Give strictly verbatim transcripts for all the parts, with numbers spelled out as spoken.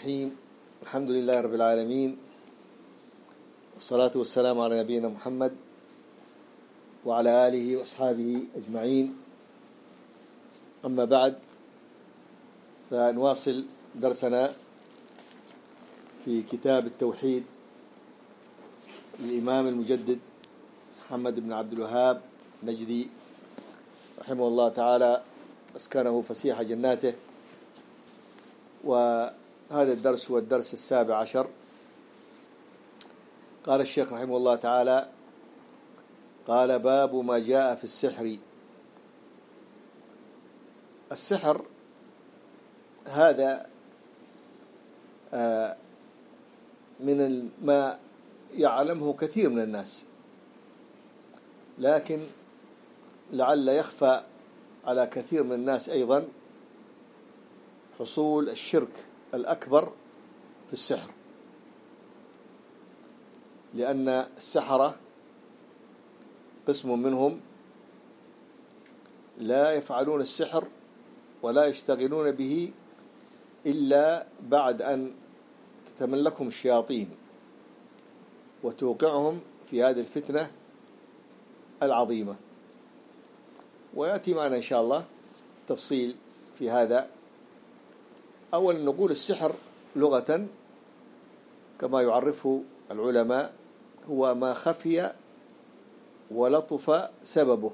الرحيم. الحمد لله رب العالمين، والصلاة والسلام على نبينا محمد وعلى آله وأصحابه أجمعين. أما بعد، فنواصل درسنا في كتاب التوحيد للإمام المجدد محمد بن عبد الوهاب نجدي رحمه الله تعالى، أسكنه فسيح جناته. وهذا الدرس هو الدرس السابع عشر. قال الشيخ رحمه الله تعالى: قال: باب ما جاء في السحر. السحر هذا من ما يعلمه كثير من الناس، لكن لعل يخفى على كثير من الناس أيضا حصول الشرك الأكبر في السحر، لأن السحرة قسم منهم لا يفعلون السحر ولا يشتغلون به إلا بعد أن تتملكهم الشياطين وتوقعهم في هذه الفتنة العظيمة. ويأتي معنا إن شاء الله تفصيل في هذا. أولا نقول السحر لغة كما يعرفه العلماء هو ما خفي ولطف سببه،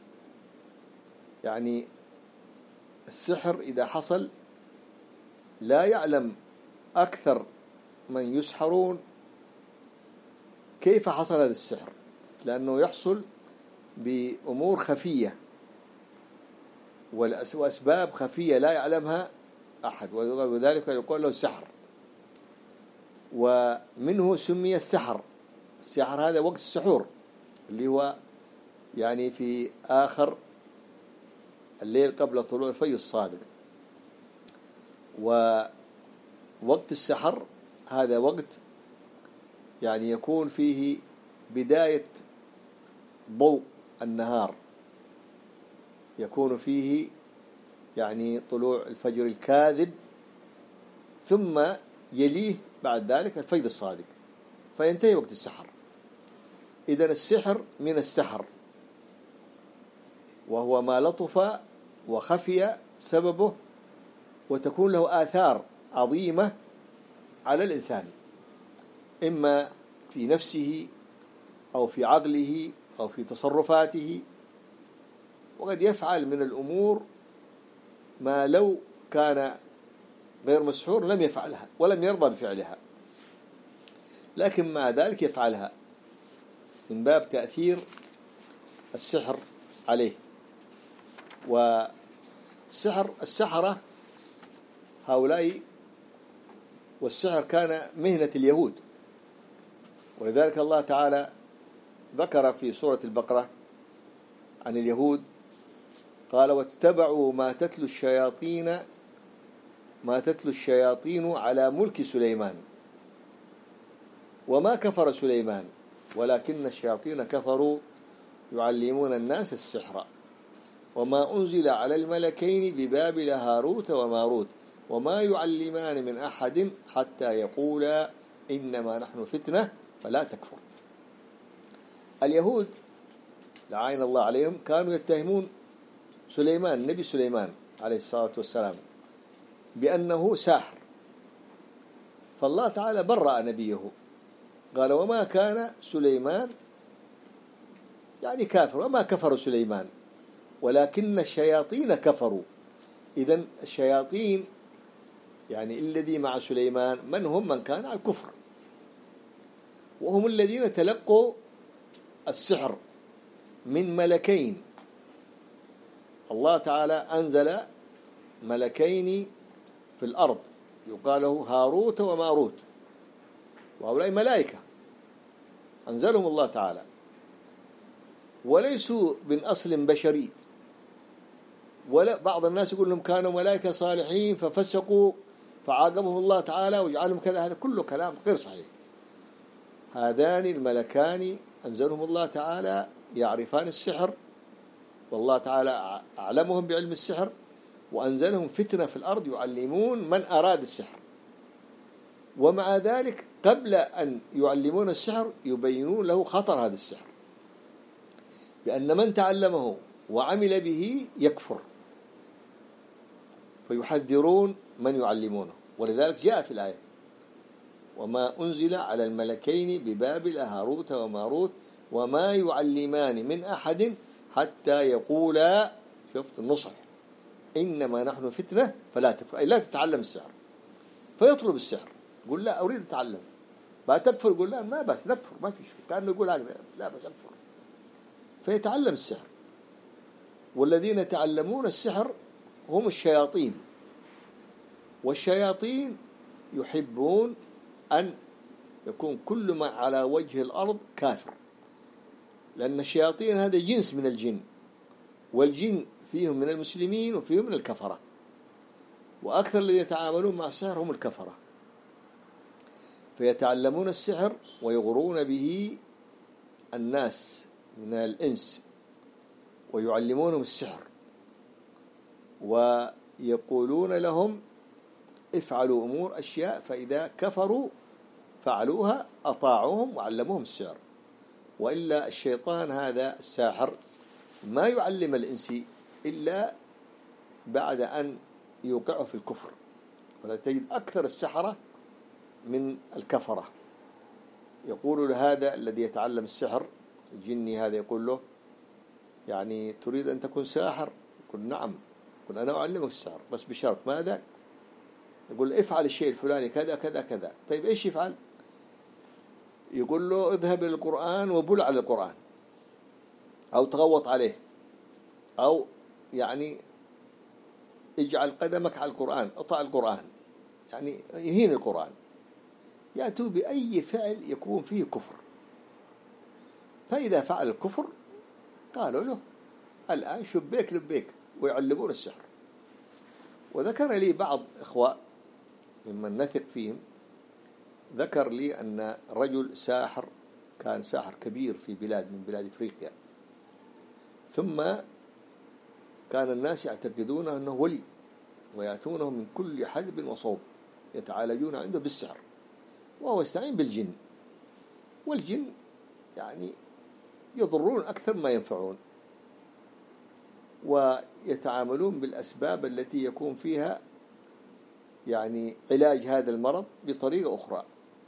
يعني السحر إذا حصل لا يعلم أكثر من يسحرون كيف حصل هذا السحر، لأنه يحصل بأمور خفية وأسباب خفية لا يعلمها أحد، وذلك يقول له سحر. ومنه سمي السحر. السحر هذا وقت السحور اللي هو يعني في آخر الليل قبل طلوع الفجر الصادق. ووقت السحر هذا وقت يعني يكون فيه بداية ضوء النهار، يكون فيه يعني طلوع الفجر الكاذب، ثم يليه بعد ذلك الفجر الصادق، فينتهي وقت السحر. إذن السحر من السحر، وهو ما لطف وخفي سببه وتكون له آثار عظيمة على الإنسان، إما في نفسه أو في عقله أو في تصرفاته. وقد يفعل من الأمور ما لو كان غير مسحور لم يفعلها ولم يرضى بفعلها، لكن مع ذلك يفعلها من باب تأثير السحر عليه. والسحر السحرة هؤلاء، والسحر كان مهنة اليهود، ولذلك الله تعالى ذكر في سورة البقرة عن اليهود، قال: واتبعوا ما تتلو الشياطين ما تتلو الشياطين على ملك سليمان وما كفر سليمان ولكن الشياطين كفروا يعلمون الناس السحر وما أنزل على الملكين ببابل هاروت وماروت وما يعلمان من أحد حتى يقولا إنما نحن فتنة فلا تكفر. اليهود لعين الله عليهم كانوا يتهمون سليمان، النبي سليمان عليه الصلاة والسلام، بأنه ساحر، فالله تعالى برأ نبيه، قال: وما كان سليمان يعني كافر، وما كفر سليمان ولكن الشياطين كفروا. إذن الشياطين يعني الذي مع سليمان من هم؟ من كان على الكفر، وهم الذين تلقوا السحر من ملكين. الله تعالى أنزل ملكين في الأرض يقال له هاروت وماروت، وهؤلاء ملائكة أنزلهم الله تعالى، وليسوا من أصل بشري. ولا بعض الناس يقول لهم كانوا ملائكة صالحين ففسقوا فعاقبهم الله تعالى وجعلهم كذا. هذا كله كلام غير صحيح. هذان الملكان أنزلهم الله تعالى يعرفان السحر، والله تعالى أعلمهم بعلم السحر، وأنزلهم فتنة في الأرض يعلمون من أراد السحر. ومع ذلك قبل أن يعلمون السحر يبينون له خطر هذا السحر، بأن من تعلمه وعمل به يكفر، فيحذرون من يعلمونه. ولذلك جاء في الآية: وما أنزل على الملكين ببابل هاروت وماروت وما يعلمان من أحد حتى يقولا، شفت النصح، إنما نحن فتنة فلا تكفر، أي لا تتعلم السحر. فيطلب السحر، يقول لا أريد أتعلم. بعد تكفر يقول لا ما بس نكفر، ما في شيء، كأنه يقول هكذا لا بس أكفر. فيتعلم السحر. والذين يتعلمون السحر هم الشياطين، والشياطين يحبون أن يكون كل من على وجه الأرض كافر، لأن الشياطين هذا جنس من الجن، والجن فيهم من المسلمين وفيهم من الكفرة، وأكثر الذين يتعاملون مع السحر هم الكفرة. فيتعلمون السحر ويغرون به الناس من الإنس ويعلمونهم السحر، ويقولون لهم افعلوا أمور أشياء، فإذا كفروا فعلوها أطاعوهم وعلموهم السحر. وإلا الشيطان هذا الساحر ما يعلم الإنس إلا بعد أن يوقعه في الكفر، ولا تجد أكثر السحرة من الكفرة. يقول لهذا الذي يتعلم السحر الجني هذا، يقول له يعني تريد أن تكون ساحر؟ يقول نعم، يقول أنا أعلمك السحر بس بشرط. ماذا؟ يقول افعل الشيء الفلاني كذا كذا كذا. طيب إيش يفعل؟ يقول له اذهب إلى القرآن وبل على القرآن، أو تغوط عليه، أو يعني اجعل قدمك على القرآن، اطع القرآن، يعني يهين القرآن. يأتوا بأي فعل يكون فيه كفر. فإذا فعل الكفر قالوا له الآن شبيك لبيك، ويعلمون السحر. وذكر لي بعض إخوة ممن نثق فيهم، ذكر لي أن رجل ساحر كان ساحر كبير في بلاد من بلاد إفريقيا، ثم كان الناس يعتقدونه أنه ولي، ويأتونه من كل حدب وصوب يتعالجون عنده بالسحر، وهو يستعين بالجن، والجن يعني يضرون أكثر ما ينفعون، ويتعاملون بالأسباب التي يكون فيها يعني علاج هذا المرض بطريقة أخرى،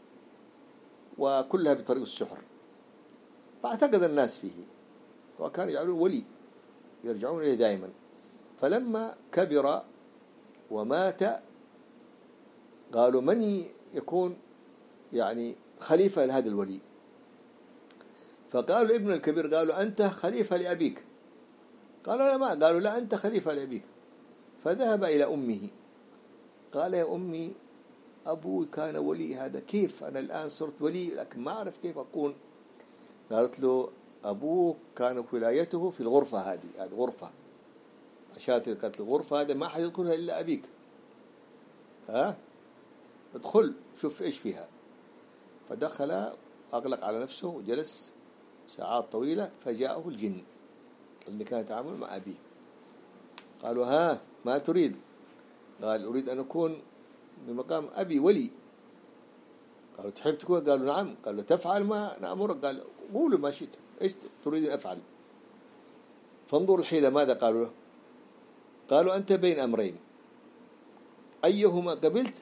وكلها بطريقة السحر. فاعتقد الناس فيه، وكان يجعلون ولي يرجعون إليه دائما. فلما كبر ومات قالوا من يكون يعني خليفة لهذا الولي؟ فقالوا ابن الكبير، قالوا أنت خليفة لأبيك. قالوا لا، ما قالوا لا أنت خليفة لأبيك. فذهب إلى أمه قال يا أمي أبوي كان ولي، هذا كيف أنا الآن صرت ولي لكن ما أعرف كيف أكون؟ قالت له أبوك كانت ولايته في الغرفة هذه، هذه غرفة أشارت قالت له الغرفة هذا ما حد يدخلها إلا أبيك، ها ادخل شوف إيش فيها. فدخل أغلق على نفسه وجلس ساعات طويلة، فجاءه الجن اللي كان يتعامل مع أبيه. قالوا ها ما تريد؟ قال أريد أن أكون بمقام أبي ولي. قالوا تحب تكون؟ قالوا نعم. قالوا تفعل ما نأمرك؟ قال قولوا ما شئت، إيش تريد أن أفعل؟ فانظر الحيلة ماذا قالوا له؟ قالوا أنت بين أمرين، أيهما قبلت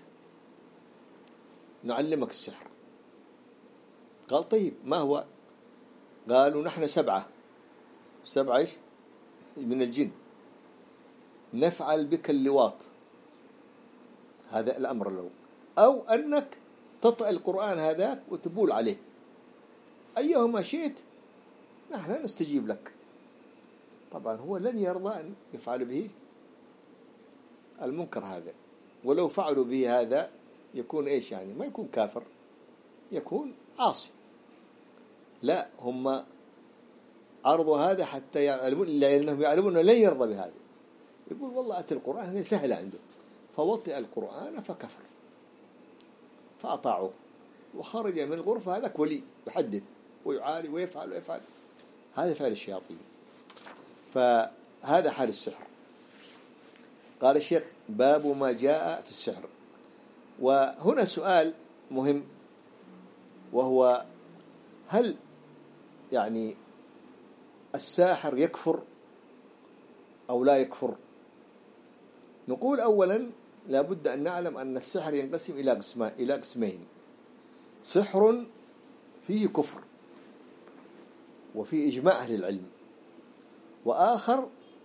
نعلمك السحر. قال طيب ما هو؟ قالوا نحن سبعة سبعة إيش من الجن نفعل بك اللواط، هذا الأمر له، أو أنك تطأ القرآن هذاك وتبول عليه، أيهما شئت نحن نستجيب لك. طبعا هو لن يرضى أن يفعل به المنكر هذا، ولو فعلوا به هذا يكون إيش يعني؟ ما يكون كافر، يكون عاصي. لا، هم عرضوا هذا حتى يعلمون، لأنهم يعلمون أنه لن يرضى بهذا. يقول والله أتى القرآن سهل عنده، فوطئ القرآن فكفر، فأطاعوه وخرج من الغرفة هذاك ولي يحدث ويعالي ويفعل ويفعل. هذا فعل الشياطين. فهذا حال السحر. قال الشيخ باب ما جاء في السحر. وهنا سؤال مهم، وهو هل يعني الساحر يكفر أو لا يكفر؟ نقول أولا لابد أن نعلم أن السحر ينقسم إلى قسمين إلى قسمين سحر فيه كفر وفي إجماع أهل العلم، وآخر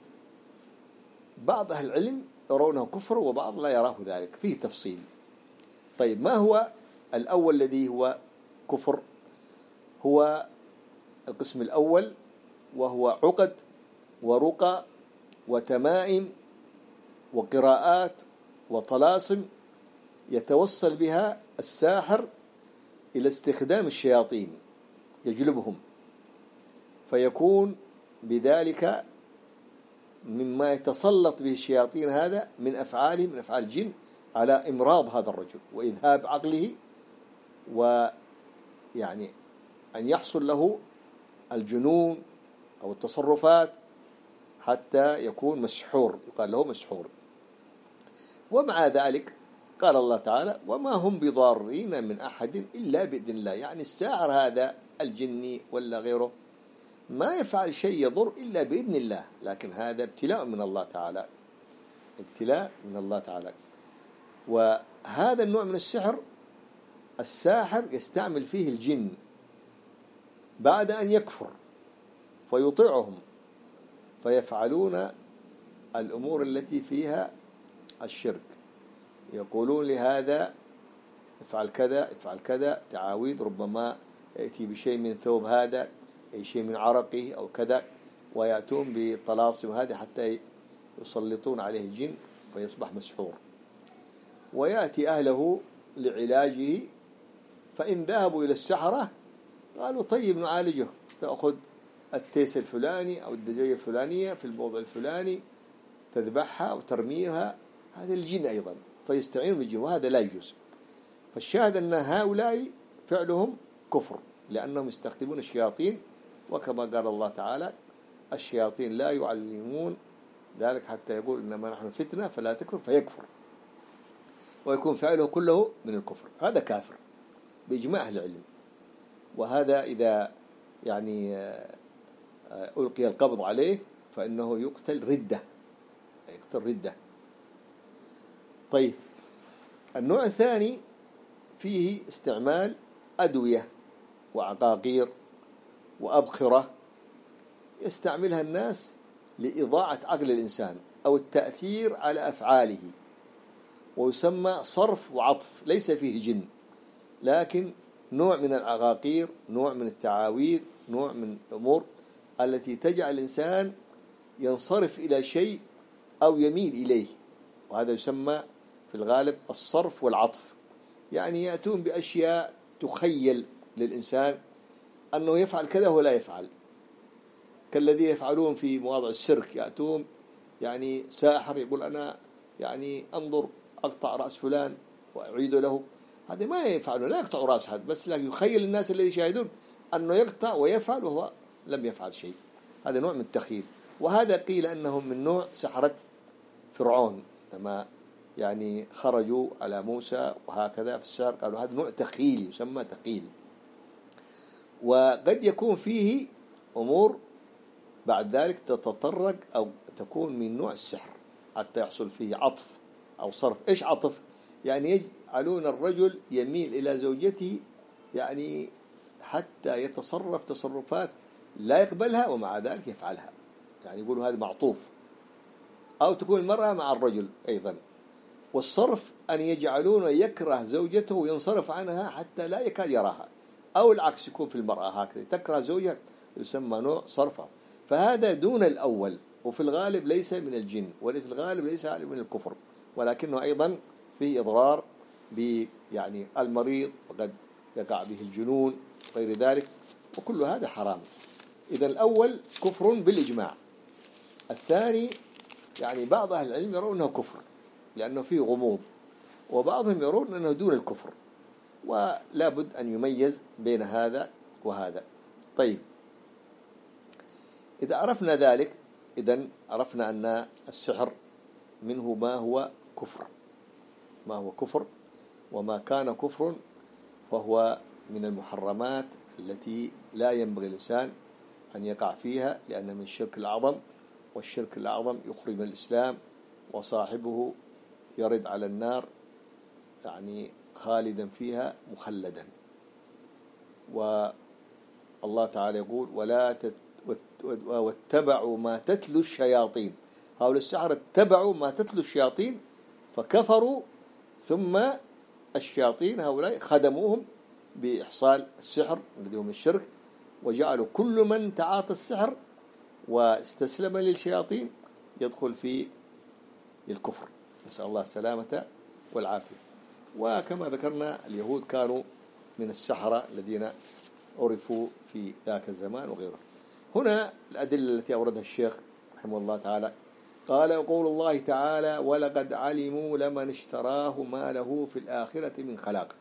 بعض أهل العلم يرونه كفر وبعض لا يراه ذلك، فيه تفصيل. طيب ما هو الأول الذي هو كفر؟ هو القسم الأول، وهو عقد ورقى وتمائم وقراءات وطلاسم يتوصل بها الساحر إلى استخدام الشياطين يجلبهم، فيكون بذلك مما يتسلط به الشياطين هذا من أفعاله من أفعال الجن على إمراض هذا الرجل وإذهاب عقله، ويعني أن يحصل له الجنون أو التصرفات حتى يكون مسحور، يقال له مسحور. ومع ذلك قال الله تعالى: وما هم بضارين من أحد إلا بإذن الله. يعني الساحر هذا الجني ولا غيره ما يفعل شيء يضر إلا بإذن الله، لكن هذا ابتلاء من الله تعالى، ابتلاء من الله تعالى. وهذا النوع من السحر الساحر يستعمل فيه الجن بعد أن يكفر فيطيعهم فيفعلون الأمور التي فيها الشرك، يقولون لهذا افعل كذا افعل كذا، تعاويذ، ربما يأتي بشيء من ثوب هذا، أي شيء من عرقه أو كذا، ويأتون بطلاسم هذه حتى يسلطون عليه الجن فيصبح مسحور. ويأتي أهله لعلاجه، فإن ذهبوا إلى السحرة قالوا: طيب نعالجه، تأخذ التيس الفلاني أو الدجاجة الفلانية في الموضع الفلاني تذبحها وترميها، هذا الجن أيضا، فيستعين بالجن، وهذا لا يجوز. فالشاهد أن هؤلاء فعلهم كفر لأنهم يستخدمون الشياطين، وكما قال الله تعالى: الشياطين لا يعلمون ذلك حتى يقول إنما نحن فتنة فلا تكفر فيكفر، ويكون فعله كله من الكفر، هذا كافر بإجماع أهل العلم. وهذا إذا يعني ألقي القبض عليه فإنه يقتل ردة، يقتل ردة. طيب النوع الثاني فيه استعمال أدوية وعقاقير وأبخرة يستعملها الناس لإضاعة عقل الإنسان أو التأثير على أفعاله، ويسمى صرف وعطف، ليس فيه جن، لكن نوع من العقاقير، نوع من التعاويذ، نوع من الأمور التي تجعل الإنسان ينصرف إلى شيء أو يميل إليه، وهذا يسمى في الغالب الصرف والعطف. يعني يأتون بأشياء تخيل للإنسان أنه يفعل كذا ولا يفعل، كالذي يفعلون في مواضع السيرك، يأتون يعني ساحر يقول: أنا يعني أنظر أقطع رأس فلان وأعيد له، هذا ما يفعله، لا يقطع رأس حد، بس لكن يخيل الناس الذي يشاهدون أنه يقطع ويفعل وهو لم يفعل شيء. هذا نوع من التخيل، وهذا قيل أنهم من نوع سحرة فرعون لما يعني خرجوا على موسى وهكذا في السحر، قالوا هذا نوع تخيل يسمى تخيل. وقد يكون فيه أمور بعد ذلك تتطرق أو تكون من نوع السحر حتى يحصل فيه عطف أو صرف. إيش عطف؟ يعني يجعلون الرجل يميل إلى زوجته يعني حتى يتصرف تصرفات لا يقبلها ومع ذلك يفعلها، يعني يقولوا هذا معطوف. أو تكون المرأة مع الرجل أيضا. والصرف أن يجعلون يكره زوجته وينصرف عنها حتى لا يكاد يراها، أو العكس يكون في المرأة هكذا تكره زوجها، يسمى نوع صرفه. فهذا دون الأول، وفي الغالب ليس من الجن، وفي الغالب ليس من الكفر، ولكنه أيضا فيه إضرار ب يعني المريض، وقد يقع به الجنون غير ذلك، وكل هذا حرام. إذا الأول كفر بالإجماع. الثاني يعني بعض أهل العلم يرون أنه كفر لأنه فيه غموض، وبعضهم يرون أنه دون الكفر، ولا بد أن يميز بين هذا وهذا. طيب إذا عرفنا ذلك، إذن عرفنا أن السحر منه ما هو كفر، ما هو كفر، وما كان كفر فهو من المحرمات التي لا ينبغي الإنسان أن يقع فيها، لأن من الشرك الأعظم، والشرك الأعظم يخرج من الإسلام، وصاحبه يرد على النار يعني خالدا فيها مخلدا. والله تعالى يقول ولا تت واتبعوا ما تتلو الشياطين، هؤلاء السحرة اتبعوا ما تتلو الشياطين فكفروا، ثم الشياطين هؤلاء خدموهم بإحصال السحر الذي هو من الشرك، وجعلوا كل من تعاطى السحر واستسلم للشياطين يدخل في الكفر، نسأل الله السلامة والعافية. وكما ذكرنا اليهود كانوا من السحرة الذين عرفوا في ذاك الزمان وغيره. هنا الأدلة التي أوردها الشيخ رحمه الله تعالى قال: يقول الله تعالى: ولقد علموا لمن اشتراه ما له في الآخرة من خلاق.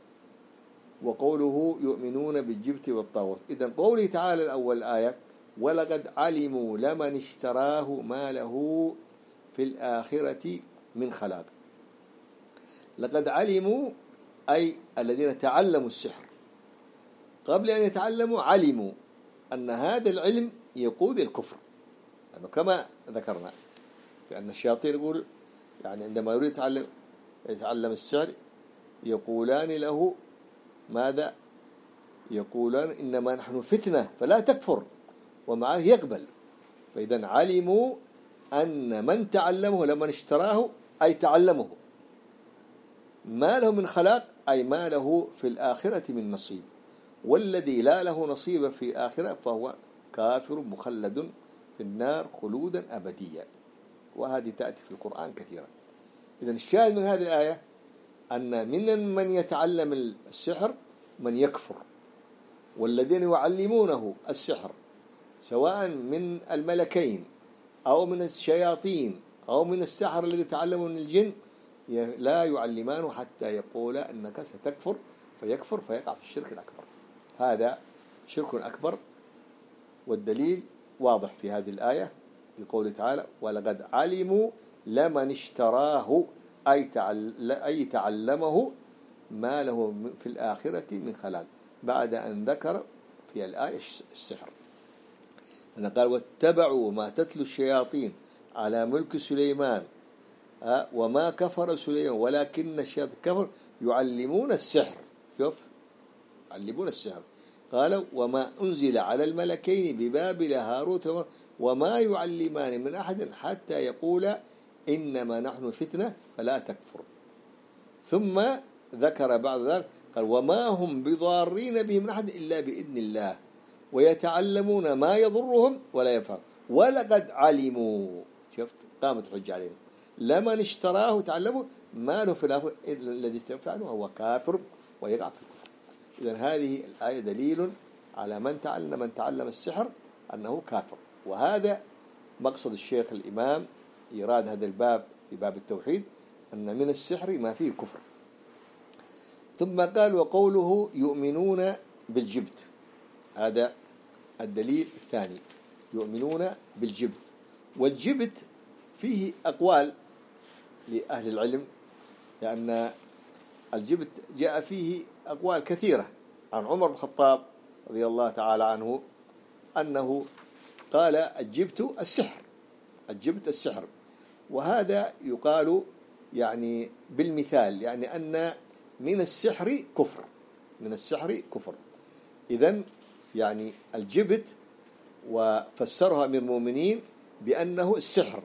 وقوله يؤمنون بالجبت والطاغوت. إذن قوله تعالى الأول آية ولقد علموا لمن اشتراه ما له في الآخرة من خلاق. لقد علموا أي الذين تعلموا السحر، قبل أن يتعلموا علموا أن هذا العلم يقود الكفر، لأنه كما ذكرنا بأن الشياطين يقول يعني عندما يريد يتعلم يتعلم السحر يقولان له ماذا؟ يقولان إنما نحن فتنة فلا تكفر، ومعه يقبل. فإذا علموا أن من تعلمه لمن اشتراه أي تعلمه ما له من خلاق، أي ما له في الآخرة من نصيب، والذي لا له نصيب في الآخرة فهو كافر مخلد في النار خلودا أبديا. وهذه تأتي في القرآن كثيرا. إذن الشاهد من هذه الآية أن من من يتعلم السحر من يكفر، والذين يعلمونه السحر سواء من الملكين أو من الشياطين أو من السحر الذي تعلموا من الجن لا يعلمانه حتى يقول أنك ستكفر، فيكفر فيقع في الشرك الأكبر. هذا شرك أكبر، والدليل واضح في هذه الآية بقوله تعالى ولقد علموا لمن اشتراه أي تعلمه ما له في الآخرة من خلاق، بعد أن ذكر في الآية السحر. أنا قال واتبعوا ما تتلو الشياطين على ملك سليمان وما كفر سليمان ولكن الشياطين كفر يعلمون السحر. شوف يعلمون السحر. قالوا وما أنزل على الملكين ببابل هاروت وما يعلمان من أحد حتى يقولا إنما نحن فتنة فلا تكفر. ثم ذكر بعد ذلك قال وما هم بضارين به من أحد إلا بإذن الله ويتعلمون ما يضرهم ولا ينفعهم ولقد علموا. شفت قامت حجة عليهم لمن اشتراه تعلموا ما له في الآخرة الذي يفعله هو كافر ويقع في الكفر. إذن هذه الآية دليل على من تعلم من تعلم السحر أنه كافر. وهذا مقصد الشيخ الإمام إيراد هذا الباب في باب التوحيد، أن من السحر ما فيه كفر. ثم قال وقوله يؤمنون بالجبت، هذا الدليل الثاني، يؤمنون بالجبت. والجبت فيه أقوال لأهل العلم، لأن الجبت جاء فيه أقوال كثيرة عن عمر بن الخطاب رضي الله تعالى عنه أنه قال الجبت السحر، الجبت السحر. وهذا يقال يعني بالمثال، يعني أن من السحر كفر، من السحر كفر. إذن يعني الجبت وفسرها أمير المؤمنين بأنه السحر،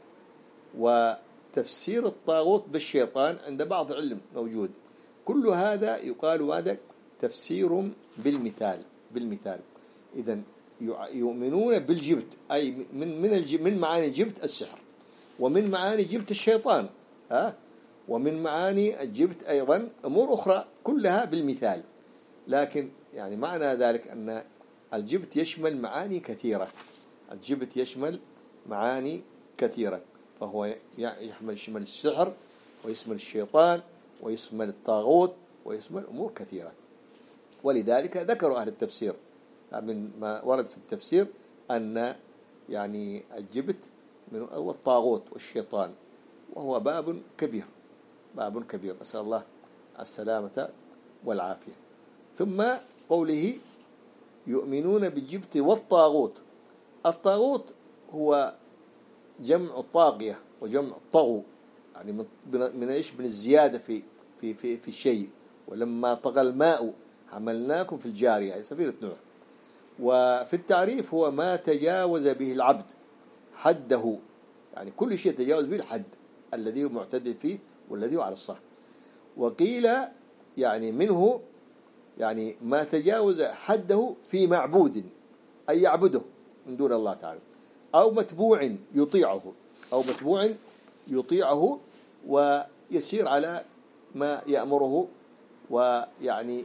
وتفسير الطاغوت بالشيطان عند بعض العلم موجود. كل هذا يقال هذا تفسير بالمثال، بالمثال. إذن يؤمنون بالجبت أي من من من معاني الجبت السحر، ومن معاني جبت الشيطان، ها، ومن معاني الجبت أيضا أمور أخرى كلها بالمثال. لكن يعني معنى ذلك أن الجبت يشمل معاني كثيرة، الجبت يشمل معاني كثيرة، فهو يحمل يشمل السحر ويشمل الشيطان ويشمل الطاغوت ويشمل أمور كثيرة. ولذلك ذكروا أهل التفسير من ما ورد في التفسير أن يعني الجبت من هو الطاغوت والشيطان، وهو باب كبير، باب كبير، أسأل الله السلامة والعافية. ثم قوله يؤمنون بالجبت والطاغوت. الطاغوت هو جمع الطاغية وجمع الطغو، يعني من من ايش؟ من الزيادة في في في في الشيء. ولما طغى الماء حملناكم في الجارية، أي سفينة نوح. وفي التعريف هو ما تجاوز به العبد حده، يعني كل شيء تجاوز به الحد الذي هو معتدل فيه والذي هو على الصح. وقيل يعني منه يعني ما تجاوز حده في معبود، أي يعبده من دون الله تعالى، أو متبوع يطيعه، أو متبوع يطيعه ويسير على ما يأمره ويعني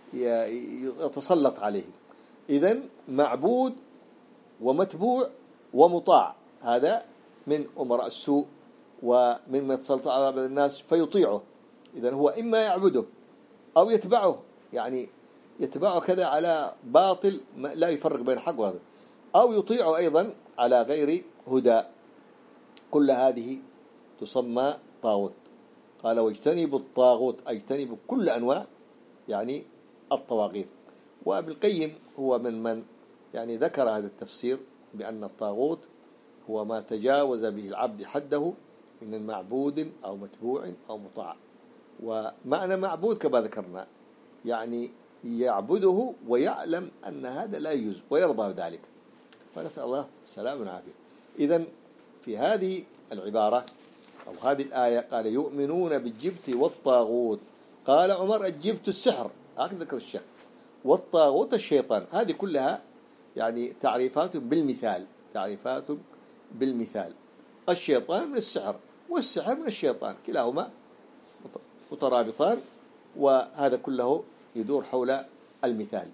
يتسلط عليه. إذن معبود ومتبوع ومطاع، هذا من أمراء السوء ومن من يتسلط على الناس فيطيعه. إذن هو إما يعبده أو يتبعه، يعني يتبعه كذا على باطل لا يفرق بين حق وهذا، أو يطيعه أيضا على غير هدى. كل هذه تسمى طاغوت. قال واجتنبوا الطاغوت، اجتنبوا كل أنواع يعني الطواغيت. وابن القيم هو من من يعني ذكر هذا التفسير بأن الطاغوت هو ما تجاوز به العبد حده من معبود أو متبوع أو مطاع. ومعنى معبود كما ذكرنا يعني يعبده ويعلم أن هذا لا يجوز ويرضى بذلك، فنسأل الله السلامة والعافية. إذن في هذه العبارة أو هذه الآية قال يؤمنون بالجبت والطاغوت. قال عمر الجبت السحر، هكذا ذكر الشيخ، والطاغوت الشيطان. هذه كلها يعني تعريفات بالمثال، تعريفات بالمثال. الشيطان من السحر والسحر من الشيطان، كلاهما مترابطان، وهذا كله يدور حول المثال.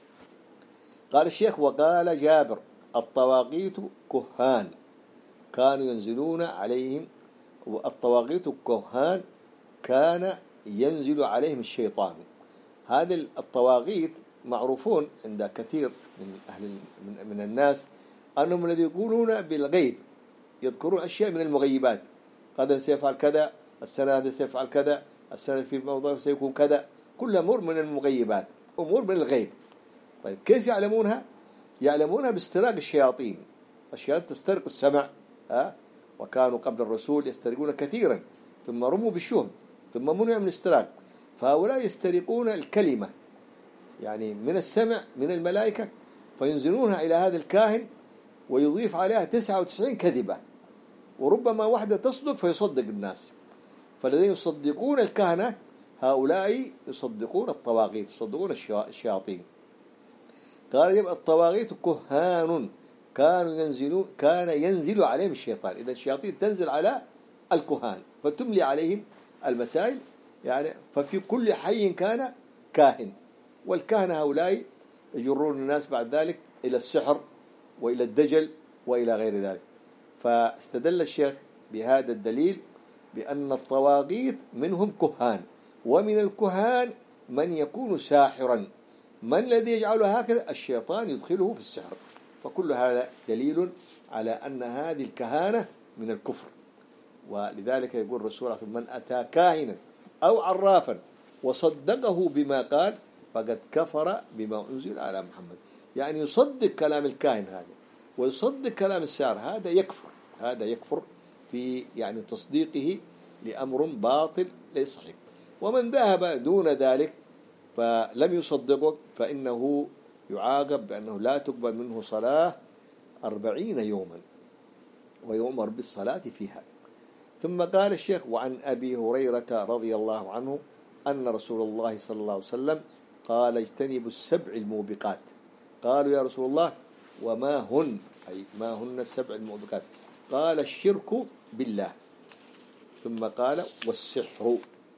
قال الشيخ وقال جابر الطواغيت كهان كانوا ينزلون عليهم، والطواغيت الكهان كان ينزل عليهم الشيطان. هذه الطواغيت معروفون عند كثير من أهل من, من الناس أنهم الذي يقولون بالغيب، يذكرون أشياء من المغيبات، غدا سيفعل كذا، السنة هذه سيفعل كذا، السنة في موضوع سيكون كذا، كل أمور من المغيبات، أمور من الغيب. طيب كيف يعلمونها؟ يعلمونها باستراق الشياطين. الشياطين تسترق السمع، ها؟ وكانوا قبل الرسول يسترقون كثيرا ثم رموا بالشهم ثم منعوا من الاستراق. فهؤلاء يسترقون الكلمة يعني من السمع من الملائكة، فينزلونها إلى هذا الكاهن ويضيف عليها تسعة وتسعين كذبة، وربما واحدة تصدق فيصدق الناس. فالذين يصدقون الكهنة هؤلاء يصدقون الطواغيت، يصدقون الشياطين. قال يبقى الطواغيت كهان كانوا ينزلون كان ينزل عليهم الشيطان. إذا الشياطين تنزل على الكهان فتملي عليهم المسائل، يعني ففي كل حي كان كاهن، والكهنة هؤلاء يجرون الناس بعد ذلك إلى السحر وإلى الدجل وإلى غير ذلك. فاستدل الشيخ بهذا الدليل بأن الطواغيت منهم كهان، ومن الكهان من يكون ساحرا. من الذي يجعله هكذا؟ الشيطان يدخله في السحر. فكل هذا دليل على أن هذه الكهانة من الكفر. ولذلك يقول الرسول من أتى كاهنا أو عرافا وصدقه بما قال فقد كفر بما أنزل على محمد. يعني يصدق كلام الكاهن هذا ويصدق كلام الساحر، هذا يكفر، هذا يكفر في يعني تصديقه لأمر باطل ليس صحيح. ومن ذهب دون ذلك فلم يصدقه فإنه يعاقب بأنه لا تقبل منه صلاة أربعين يوما ويؤمر بالصلاة فيها. ثم قال الشيخ وعن أبي هريرة رضي الله عنه أن رسول الله صلى الله عليه وسلم قال اجتنبوا السبع الموبقات. قالوا يا رسول الله وما هن، أي ما هن السبع الموبقات؟ قال الشرك بالله، ثم قال والسحر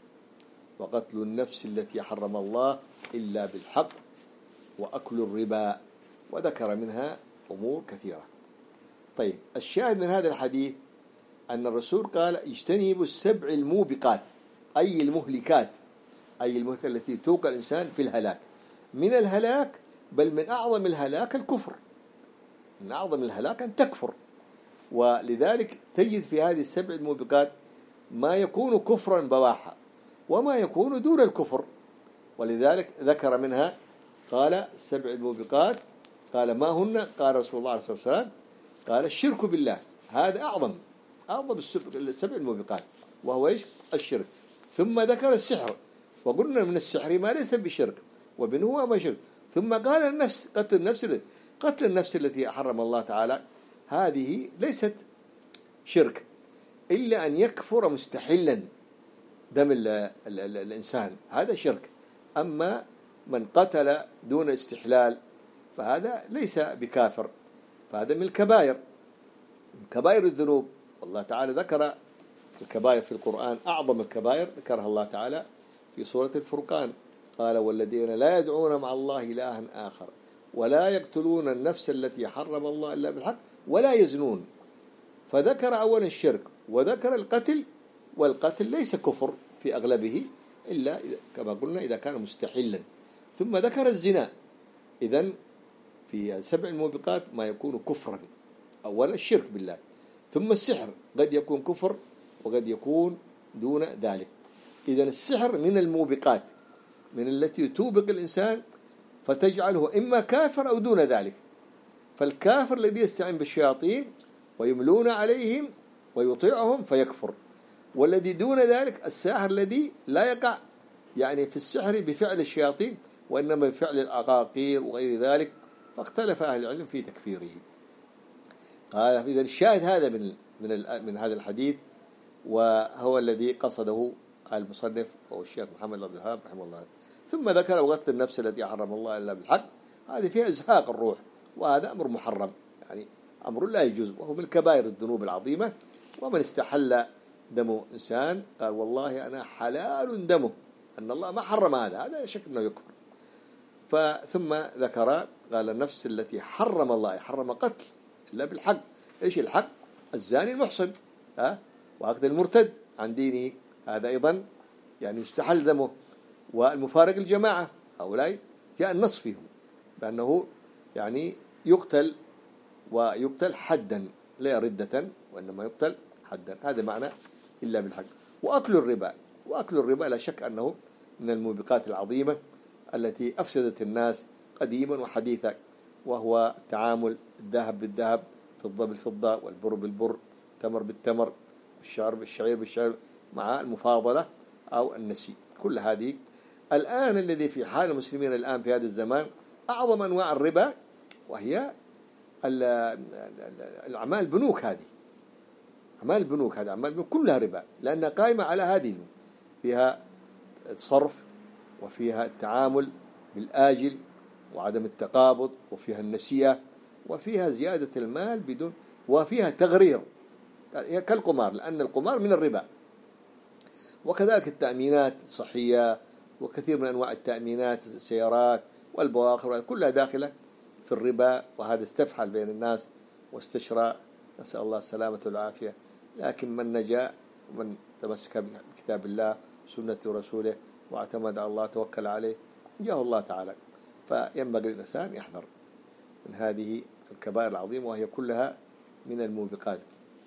وقتل النفس التي حرم الله إلا بالحق وأكل الربا، وذكر منها أمور كثيرة. طيب الشاهد من هذا الحديث أن الرسول قال اجتنبوا السبع الموبقات، أي المهلكات، أي المهلكات التي توقع الإنسان في الهلاك. من الهلاك بل من أعظم الهلاك الكفر، من أعظم الهلاك أن تكفر. ولذلك تجد في هذه السبع الموبقات ما يكون كفرا بواحا وما يكون دون الكفر. ولذلك ذكر منها قال السبع الموبقات، قال ما هن؟ قال رسول الله عليه الصلاة والسلام قال الشرك بالله، هذا أعظم أعظم السبع الموبقات، وهو إيش؟ الشرك. ثم ذكر السحر، وقلنا من السحر ما ليس بشرك، ومنه ما شرك. ثم قال النفس، قتل النفس قتل النفس التي حرم الله تعالى، هذه ليست شرك إلا أن يكفر مستحلا دم ال ال ال الإنسان، هذا شرك. أما من قتل دون استحلال فهذا ليس بكافر، فهذا من الكبائر، من كبائر الذنوب. والله تعالى ذكر الكبائر في القرآن، أعظم الكبائر ذكرها الله تعالى في سورة الفرقان، قال والذين لا يدعون مع الله إلها آخر ولا يقتلون النفس التي حرم الله إلا بالحق ولا يزنون. فذكر أولا الشرك وذكر القتل، والقتل ليس كفر في أغلبه إلا كما قلنا إذا كان مستحلا. ثم ذكر الزنا. إذن في سبع الموبقات ما يكون كفرا، أولا الشرك بالله، ثم السحر قد يكون كفر وقد يكون دون ذلك. إذن السحر من الموبقات، من التي توبق الإنسان فتجعله إما كافر أو دون ذلك. فالكافر الذي يستعين بالشياطين ويملون عليهم ويطيعهم فيكفر، والذي دون ذلك الساحر الذي لا يقع يعني في السحر بفعل الشياطين وإنما بفعل العقاقير وغير ذلك، فاختلف أهل العلم في تكفيره. قال إذا الشاهد هذا من من من هذا الحديث، وهو الذي قصده المصنف وهو الشيخ محمد بن عبد الوهاب رحمه الله. ثم ذكر وقتل النفس التي حرم الله إلا بالحق، هذه فيها إزهاق الروح، وهذا أمر محرم، يعني أمر لا يجوز، وهو من كبائر الذنوب العظيمة. ومن استحل دم إنسان قال والله أنا حلال دمه، أن الله ما حرم هذا، هذا شك أنه يكفر. فثم ذكر قال النفس التي حرم الله، حرم قتل إلا بالحق. إيش الحق؟ الزاني المحصن، ها، وهكذا المرتد عن دينه، هذا أيضا يعني يستحل دمه. والمفارق الجماعة هؤلاء جاء النص فيهم بأنه يعني يقتل، ويقتل حدا لا ردة، وإنما يقتل حدا، هذا معنى إلا بالحق. وأكل الربا، وأكل الربا لا شك أنه من الموبقات العظيمة التي أفسدت الناس قديما وحديثا، وهو تعامل الذهب بالذهب، فضة بالفضة، والبر بالبر، التمر بالتمر، الشعر بالشعير بالشعير، مع المفاضلة أو النسي. كل هذه الآن الذي في حال المسلمين الآن في هذا الزمان أعظم أنواع الربا، وهي الأعمال البنوك. هذه أعمال البنوك، هذه أعمال البنوك كلها ربا، لأنها قائمة على هذه، فيها الصرف وفيها التعامل بالآجل وعدم التقابض، وفيها النسيئة، وفيها زيادة المال بدون، وفيها تغرير، هي كالقمار، لأن القمار من الربا. وكذلك التأمينات الصحية وكثير من أنواع التأمينات، السيارات والبواخر، كلها داخلة في الربا، وهذا استفحل بين الناس واستشرى، نسأل الله السلامة والعافية. لكن من نجا ومن تمسك بكتاب الله سنة رسوله واعتمد على الله توكل عليه أنجاه الله تعالى. فينبغي الإنسان يحذر من هذه الكبائر العظيمة، وهي كلها من الموبقات.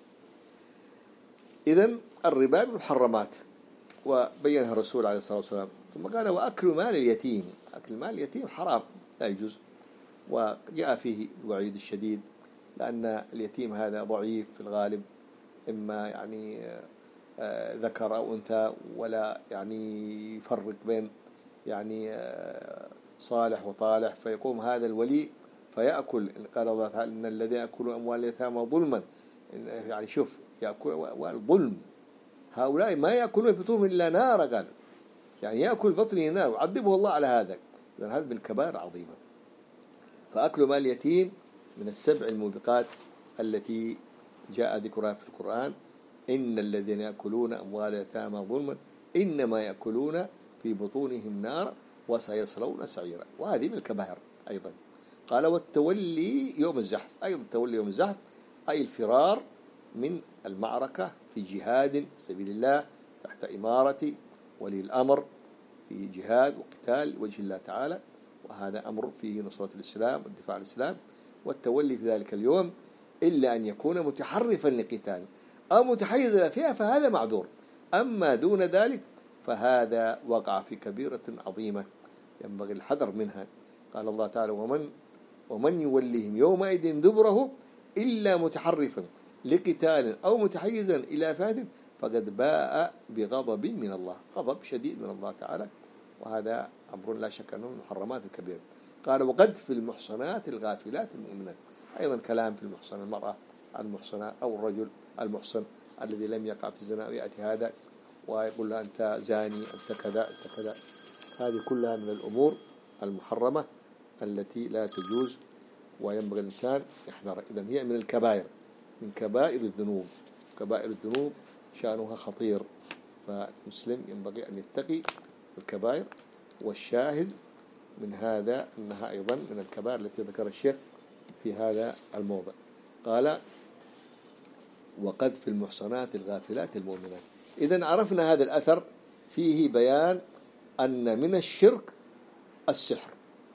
إذن الربا من المحرمات، وبينها الرسول عليه الصلاة والسلام. ثم قال وأكل مال اليتيم، أكل مال اليتيم حرام لا يجوز، وجاء فيه الوعيد الشديد، لأن اليتيم هذا ضعيف في الغالب، إما يعني ذكر أو أنثى، ولا يعني يفرق بين يعني صالح وطالح، فيقوم هذا الولي فيأكل. قال الله تعالى إن الذين يأكلون أموال اليتامى ظلما، يعني شوف يأكل والظلم، هؤلاء ما يأكلون بطونهم إلا نار، قال يعني يأكل بطنه نار، وعذبه الله على هذا. إذن هذا من الكبائر عظيمة. فأكل مال اليتيم من السبع الموبقات التي جاء ذكرها في القرآن. إن الذين يأكلون أموال اليتامى ظلما إنما يأكلون في بطونهم نار وسيصلون سعيرا، وهذه من الكبائر أيضا. قال والتولي يوم الزحف، أيضا التولي يوم الزحف أي الفرار من المعركة في جهاد في سبيل الله تحت إمارة ولي الأمر، في جهاد وقتال وجه الله تعالى، وهذا أمر فيه نصرة الإسلام والدفاع عن الإسلام. والتولي في ذلك اليوم إلا أن يكون متحرفا لقتال أو متحيز إلى فئة فهذا معذور، أما دون ذلك فهذا وقع في كبيرة عظيمة ينبغي الحذر منها. قال الله تعالى: ومن ومن يوليهم يومئذ دبره إلا متحرفا لقتال أو متحيزا إلى فئة فقد باء بغضب من الله، غضب شديد من الله تعالى، وهذا أمر لا شك أنه من المحرمات الكبيرة. قال: وقد في المحصنات الغافلات المؤمنات، أيضا كلام في المحصن، المرأة المحصنة أو الرجل المحصن الذي لم يقع في الزنا، ويأتي هذا ويقول له أنت زاني، أنت كذا أنت كذا. هذه كلها من الأمور المحرمة التي لا تجوز وينبغي الإنسان يحذرها. إذن هي من الكبائر، من كبائر الذنوب. كبائر الذنوب شأنها خطير، فالمسلم ينبغي أن يتقي الكبائر. والشاهد من هذا أنها أيضا من الكبائر التي ذكر الشيخ في هذا الموضع. قال: وقد في المحصنات الغافلات المؤمنات. إذن عرفنا هذا الأثر فيه بيان أن من الشرك السحر،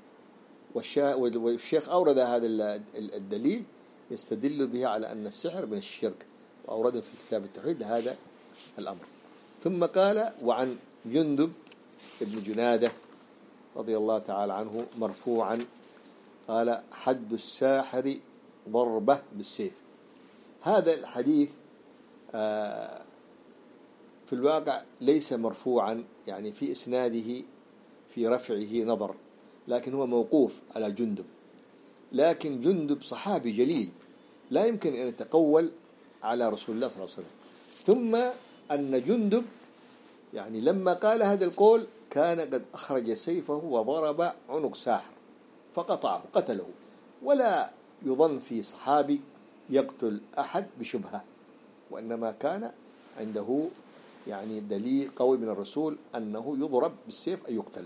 والشيخ أورد هذا الدليل يستدل به على أن السحر من الشرك، وأورده في كتاب التوحيد لهذا الأمر. ثم قال: وعن جندب ابن جنادة رضي الله تعالى عنه مرفوعا قال: حد الساحر ضربة بالسيف. هذا الحديث في الواقع ليس مرفوعا، يعني في إسناده في رفعه نظر، لكن هو موقوف على جندب. لكن جندب صحابي جليل لا يمكن أن يتقول على رسول الله صلى الله عليه وسلم. ثم أن جندب يعني لما قال هذا القول كان قد أخرج سيفه وضرب عنق ساحر فقطعه قتله. ولا يظن في صحابي يقتل أحد بشبهة، وإنما كان عنده يعني دليل قوي من الرسول أنه يضرب بالسيف أي يقتل.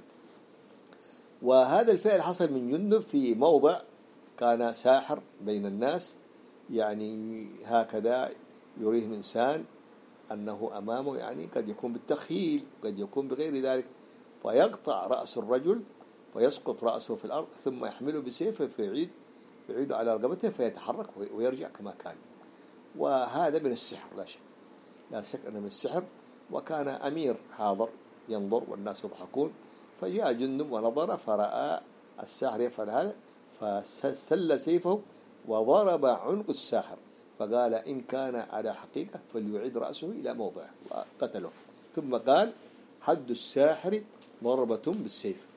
وهذا الفعل حصل من جندب في موضع كان ساحر بين الناس، يعني هكذا يريهم إنسان أنه أمامه، يعني قد يكون بالتخيل قد يكون بغير ذلك، فيقطع رأس الرجل ويسقط رأسه في الأرض، ثم يحمله بسيفه فيعيد يعيد على رقبته فيتحرك ويرجع كما كان. وهذا من السحر لا شك، لا شك أنه من السحر. وكان أمير حاضر ينظر والناس يضحكون، فجاء جندب ونظر فرأى الساحر يفعل هذا، فسل سيفه وضرب عنق الساحر، فقال: إن كان على حقيقة فليعيد رأسه إلى موضعه، وقتله. ثم قال: حد الساحر ضربة بالسيف.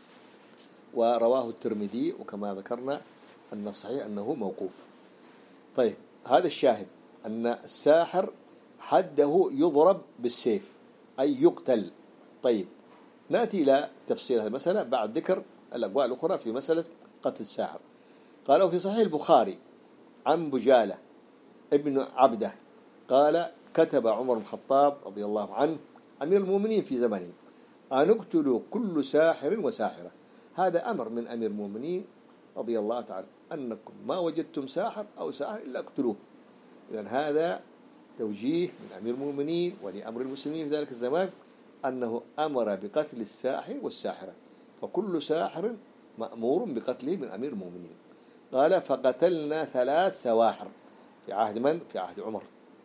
ورواه الترمذي، وكما ذكرنا أن الصحيح أنه موقوف. طيب، هذا الشاهد أن الساحر حده يضرب بالسيف أي يقتل. طيب، نأتي إلى تفسير هذه المسألة بعد ذكر الأقوال الأخرى في مسألة قتل الساحر. قالوا في صحيح البخاري عن بجالة ابن عبده قال: كتب عمر بن الخطاب رضي الله عنه أمير المؤمنين في زمنه أن اقتلوا كل ساحر وساحرة. هذا أمر من أمير المؤمنين رضي الله تعالى أنكم ما وجدتم ساحر أو ساحر إلا اقتلوه. إذن هذا توجيه من أمير المؤمنين ولأمر المسلمين في ذلك الزمان أنه أمر بقتل الساحر والساحرة، فكل ساحر مأمور بقتله من أمير المؤمنين. قال: فقتلنا ثلاث سواحر في عهد من؟ في عهد عمر.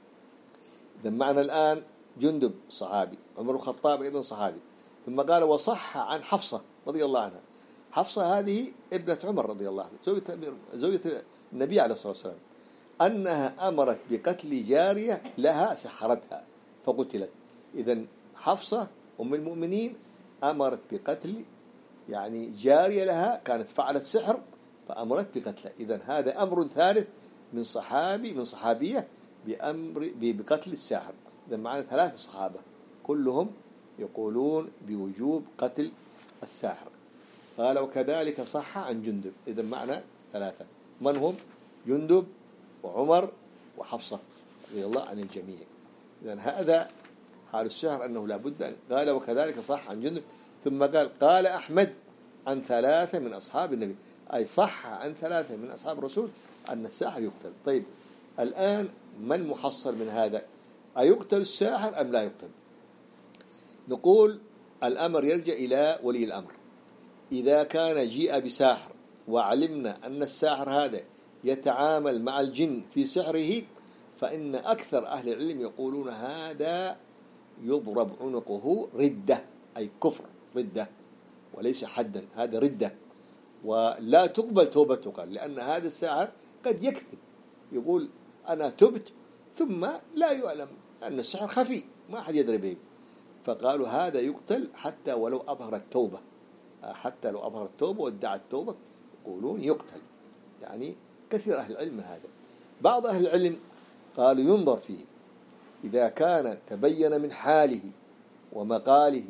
إذن معنا الآن جندب صحابي، عمر الخطاب أيضا صحابي. ثم قال: وصح عن حفصة رضي الله عنها. حفصة هذه ابنة عمر رضي الله عنه، زوجة, زوجة النبي عليه الصلاة والسلام، أنها أمرت بقتل جارية لها سحرتها فقتلت. إذن حفصة أم المؤمنين أمرت بقتل يعني جارية لها كانت فعلت سحر فأمرت بقتلها. إذن هذا أمر ثالث من صحابي من صحابية بأمر بقتل الساحر. إذن معنا ثلاثة صحابة كلهم يقولون بوجوب قتل الساحر. قال: وكذلك صح عن جندب. إذن معنا ثلاثة، من هم؟ جندب وعمر وحفصة رضي الله عن الجميع. إذن هذا حال السحر أنه لا بد. قال: وكذلك صح عن جندب. ثم قال: قال أحمد عن ثلاثة من أصحاب النبي، أي صح عن ثلاثة من أصحاب الرسول أن الساحر يقتل. طيب، الآن ما المحصل من هذا؟ أيقتل الساحر أم لا يقتل؟ نقول الأمر يرجع إلى ولي الأمر. إذا كان جيء بساحر وعلمنا أن الساحر هذا يتعامل مع الجن في سحره، فإن أكثر أهل العلم يقولون هذا يضرب عنقه ردة، أي كفر ردة، وليس حدا، هذا ردة ولا تقبل توبته، قال لأن هذا الساحر قد يكذب يقول أنا تبت ثم لا يعلم، لأن السحر خفي ما أحد يدري به. فقالوا هذا يقتل حتى ولو أظهر التوبة، حتى لو أظهر التوبة وادعى التوبة يقولون يقتل. يعني كثير أهل العلم هذا. بعض أهل العلم قالوا ينظر فيه، إذا كان تبين من حاله ومقاله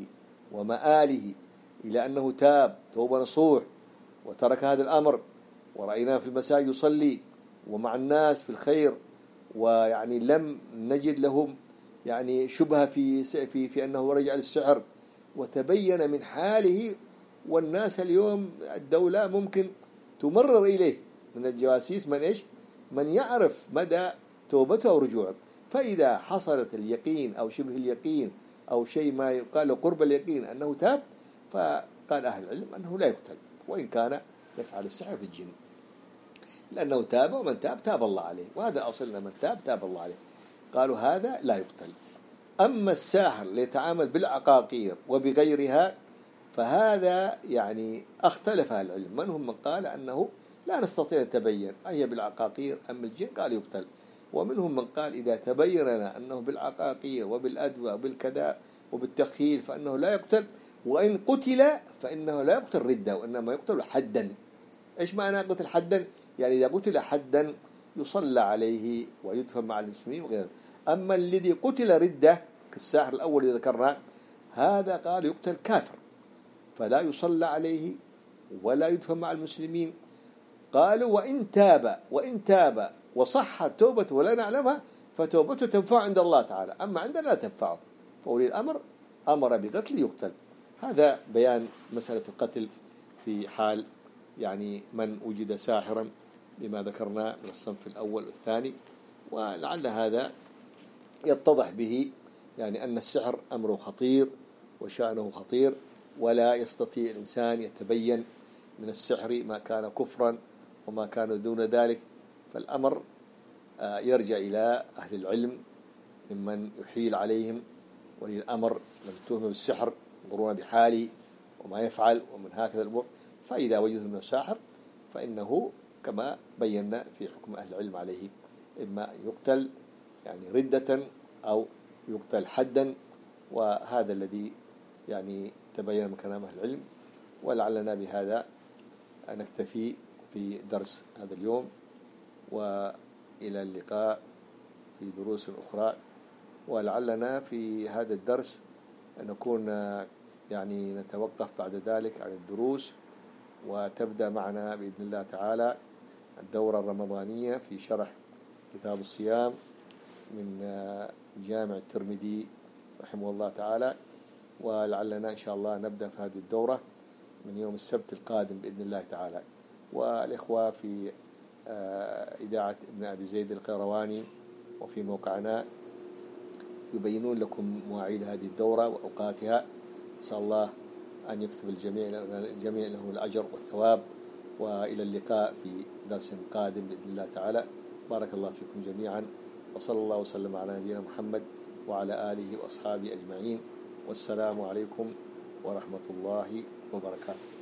ومآله إلى أنه تاب توبة نصوح وترك هذا الأمر، ورأيناه في المساجد يصلي ومع الناس في الخير، ويعني لم نجد لهم يعني شبهة في في في أنه رجع للسحر، وتبين من حاله. والناس اليوم الدولة ممكن تمرر إليه من الجواسيس من إيش من يعرف مدى توبته أو رجوعه. فإذا حصلت اليقين أو شبه اليقين أو شيء ما يقال قرب اليقين أنه تاب، فقال أهل العلم أنه لا يقتل وإن كان يفعل السحر في الجن، لأنه تاب، ومن تاب تاب الله عليه، وهذا أصلنا من تاب تاب الله عليه. قالوا هذا لا يقتل. أما الساحر اللي يتعامل بالعقاقير وبغيرها فهذا يعني اختلف أهل العلم، منهم من قال أنه لا نستطيع نتبين أهي بالعقاقير أم الجن، قال يقتل. ومنهم من قال إذا تبين لنا أنه بالعقاقير وبالأدوى وبالكذا وبالتخيل فإنه لا يقتل، وإن قتل فإنه لا يقتل ردة وإنما يقتل حدا. إيش معنى قتل حدا؟ يعني إذا قتل حدا يصلى عليه ويدفن مع المسلمين وغيره. أما الذي قتل ردة كالساحر الأول الذي ذكرناه هذا قال يقتل كافر فلا يصلى عليه ولا يدفن مع المسلمين. قالوا وإن تاب وإن تاب وصحت توبته ولا نعلمها فتوبته تنفع عند الله تعالى، أما عندنا لا تنفعه، فأولي الأمر أمر بقتل يقتل. هذا بيان مسألة القتل في حال يعني من وجد ساحرا بما ذكرنا من الصنف الأول والثاني. ولعل هذا يتضح به يعني أن السحر أمره خطير وشأنه خطير، ولا يستطيع الإنسان يتبين من السحر ما كان كفرا وما كان دون ذلك. فالأمر يرجع إلى أهل العلم ممن يحيل عليهم ولي الأمر من تهم بالسحر ينظرون بحاله وما يفعل ومن هكذا الأمور. فإذا وجدوا أنه ساحر فإنه كما بينا في حكم أهل العلم عليه، إما يقتل يعني ردة أو يقتل حدا. وهذا الذي يعني تبين من كلام أهل العلم. ولعلنا بهذا نكتفي في درس هذا اليوم، وإلى اللقاء في دروس أخرى. ولعلنا في هذا الدرس نكون يعني نتوقف بعد ذلك عن الدروس، وتبدأ معنا بإذن الله تعالى الدورة الرمضانية في شرح كتاب الصيام من جامع الترمذي رحمه الله تعالى. ولعلنا إن شاء الله نبدأ في هذه الدورة من يوم السبت القادم بإذن الله تعالى. والإخوة في إذاعة ابن أبي زيد القيرواني وفي موقعنا يبينون لكم مواعيد هذه الدورة وأوقاتها. أسأل الله أن يكتب الجميع الجميع لهم الأجر والثواب. وإلى اللقاء في درس قادم بإذن الله تعالى. بارك الله فيكم جميعا، وصلى الله وسلم على نبينا محمد وعلى آله وأصحابه أجمعين. والسلام عليكم ورحمة الله وبركاته.